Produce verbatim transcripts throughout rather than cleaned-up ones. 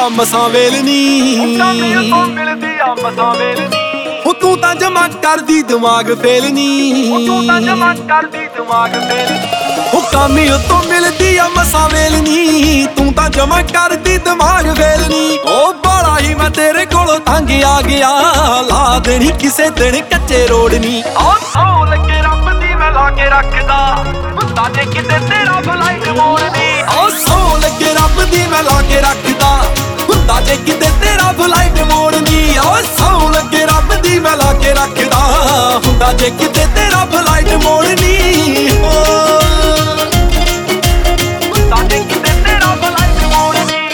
ਆ ਮਸਾਂ ਵੇਲਨੀ, ਕਾਮੀ ਤੋਂ ਮਿਲਦੀ ਆ ਮਸਾਂ ਵੇਲਨੀ। ਉਹ ਤੂੰ ਤਾਂ ਜਮਾ ਕਰਦੀ ਦਿਮਾਗ ਫੇਲਨੀ, ਤੂੰ ਤਾਂ ਜਮਾ ਕਰਦੀ ਦਿਮਾਗ ਫੇਲਨੀ। ਉਹ ਕਾਮੀ ਤੋਂ ਮਿਲਦੀ ਆ ਮਸਾਂ ਵੇਲਨੀ, ਤੂੰ ਤਾਂ ਜਮਾ ਕਰਦੀ ਦਿਮਾਗ ਫੇਲਨੀ। ਉਹ ਬੜਾ ਹੀ ਮੈਂ ਤੇਰੇ ਕੋਲੋਂ ਤੰਗ ਆ ਗਿਆ, ਲਾ ਦੇਣੀ ਕਿਸੇ ਦਿਨ ਕੱਚੇ ਰੋਡ ਨੀ। ਉਹ ਸੌ ਲੱਗੇ ਰੱਬ ਦੀ ਮੈਂ ਲਾ ਕੇ ਰੱਖਦਾ, ਹੁੰਦਾ ਜੇ ਕਿਤੇ ਤੇਰਾ ਫਲਾਈਟ ਮੋੜਨੀ। ਉਹ ਸੌ ਲੱਗੇ ਰੱਬ ਦੀ ਮੈਂ ਲਾ ਕੇ ਰੱਖਦਾ, ਹੁੰਦਾ ਜੇ ਕਿਤੇ ਤੇਰਾ ਫਲਾਈਟ ਮੋੜਨੀ। ਉਹ ਸੌ ਲੱਗੇ ਰੱਬ ਦੀ ਮੈਂ ਲਾ ਕੇ ਰੱਖਦਾ, ਹੁੰਦਾ ਜੇ ਕਿਤੇ ਤੇਰਾ ਫਲਾਈਟ ਮੋੜਨੀ। ਹੁੰਦਾ ਜੇ ਕਿਤੇ ਤੇਰਾ ਫਲਾਈਟ ਮੋੜਨੀ,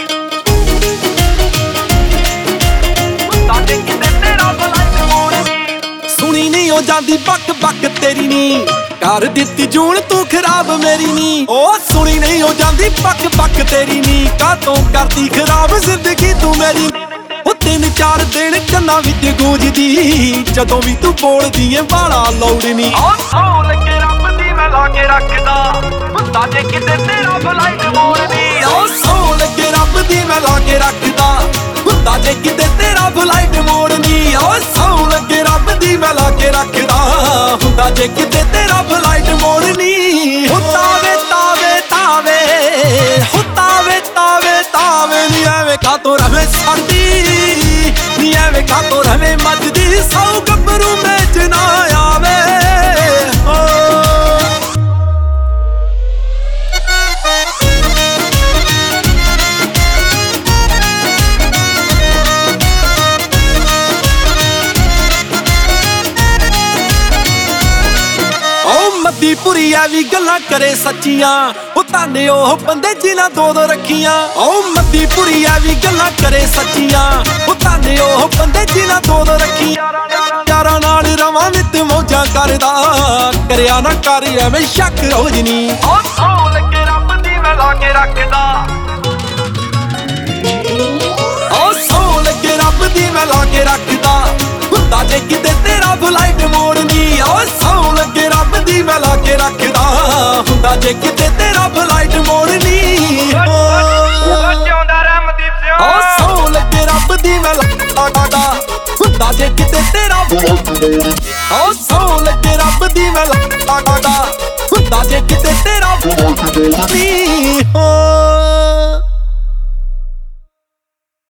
ਹੁੰਦਾ ਜੇ ਕਿਤੇ ਤੇਰਾ ਫਲਾਈਟ ਮੋੜਨੀ। ਸੁਣੀ ਨਹੀਂ ਉਹ ਜਾਂਦੀ ਬੱਕ ਬੱਕ ਤੇਰੀ ਨੀ, ਕਰ ਦਿੱਤੀ ਜੂਨ ਤੂੰ ਖਰਾਬ ਮੇਰੀ ਨੀ। ਉਹ ਸੁਣੀ ਨਹੀਂ ਉਹ ਜਾਂਦੀ ਬੱਕ ਬੱਕ ਤੇਰੀ ਨੀ, ਕਾਤੋਂ ਕਰਦੀ ਖਰਾਬ ਜ਼ਿੰਦਗੀ ਤੂੰ ਮੇਰੀ। ਉਹ ਤਿੰਨ ਚਾਰ ਦਿਨ ਕੰਨਾਂ ਵਿੱਚ ਗੂੰਜਦੀ, ਜਦੋਂ ਵੀ ਤੂੰ ਬੋਲਦੀ ਏ ਬਾਲਾ ਲੋੜਨੀ। ਉਹ ਸੌ ਲੱਗੇ ਰੱਬ ਦੀ ਮੈਂ ਲਾ ਕੇ ਰੱਖਦਾ, ਹੁੰਦਾ ਜੇ ਕਿਤੇ ਤੇਰਾ ਫਲਾਈਟ ਮੋੜਨੀ। ਉਹ ਸੌ ਲੱਗੇ ਰੱਬ ਦੀ ਮੈਂ ਲਾ ਕੇ ਰੱਖਦਾ, ਹੁੰਦਾ ਜੇ ਕਿਤੇ ਤੇਰਾ ਫਲਾਈਟ ਮੋੜਨੀ। ਉਹ ਸੌ ਲੱਗੇ ਰੱਬ ਦੀ ਮੈਂ ਲਾ ਕੇ ਰੱਖਦਾ, ਹੁੰਦਾ ਜੇ ਕਿਤੇ ਤੇਰਾ ਫਲਾਈਟ ਮੋੜਨੀ। ਹੋ ਤਾਵੇ ਤਾਵੇ ਤਾਵੇ, ਹੋ ਤਾਵੇ ਤਾਵੇ ਤਾਵੇ, ਨੀ ਐਵੇਂ ਕਾਤੋਂ ਰਵੇਂ ਸਰਦੀ, ਨੀ ਐਵੇਂ ਕਾਤੋਂ ਰਵੇਂ ਮੱਝਦੀ। ਸੌ ਗੱਭਰੂ ਮੇਚ ਨਾ ਆਵੇ। ਮੱਦੀ ਪੁਰੀ ਐ ਵੀ ਗੱਲਾਂ ਕਰੇ ਸੱਚੀਆਂ, ਉਹ ਤਾਨੇ ਉਹ ਬੰਦੇ ਜਿਨ੍ਹਾਂ ਦੋ ਦੋ ਰੱਖੀਆਂ। ਉਹ ਮੱਦੀ ਪੁਰੀ ਐ ਵੀ ਗੱਲਾਂ ਕਰੇ ਸੱਚੀਆਂ, ਉਹ ਤਾਨੇ ਉਹ ਬੰਦੇ ਜਿਨ੍ਹਾਂ ਦੋ ਦੋ ਰੱਖੀਆਂ। ਯਾਰਾਂ ਨਾਲ ਰਵਾਂ ਨਿੱਤ ਮੌਜਾਂ ਕਰਦਾ, ਕਰਿਆ ਨਾ ਕਰ ਐਵੇਂ ਸ਼ੱਕ ਰੋਜ਼ ਨੀ। ਉਹ ਸੌ ਲੱਗੇ ਰੱਬ ਦੀ ਮੈਂ ਲਾ ਕੇ ਰੱਖਦਾ, ਉਹ ਸੌ ਲੱਗੇ ਰੱਬ ਦੀ ਮੈਂ ਲਾ ਕੇ ਰੱਖਦਾ, ਹੁੰਦਾ ਜੇ ਕਿਤੇ ਤੇਰਾ ਫਲਾਈਟ ਮੋੜਨੀ। ਉਹ ਸੌ ਲੱਗੇ ਰੱਬ ਦੀ ਮੈਂ ਲਾ ਕੇ ਰੱਖਦਾ, ਹੁੰਦਾ ਜੇ ਕਿਤੇ ਤੇਰਾ ਫਲਾਈਟ ਮੋੜਨੀ। ਜਿਉਂਦਾ ਰਮਦੀਪ ਸਿੰਘ। ਉਹ ਸੌ ਲੱਗੇ ਰੱਬ ਦੀ ਮੈਂ ਲਾ ਕੇ ਰੱਖਦਾ, ਹੁੰਦਾ ਜੇ ਕਿਤੇ ਤੇਰਾ ਫਲਾਈਟ ਮੋੜਨੀ। ਉਹ ਸੌ ਲੱਗੇ ਰੱਬ ਦੀ ਮੈਂ ਲਾ ਕੇ ਰੱਖਦਾ, ਹੁੰਦਾ ਜੇ ਕਿਤੇ ਤੇਰਾ ਫਲਾਈਟ ਮੋੜਨੀ।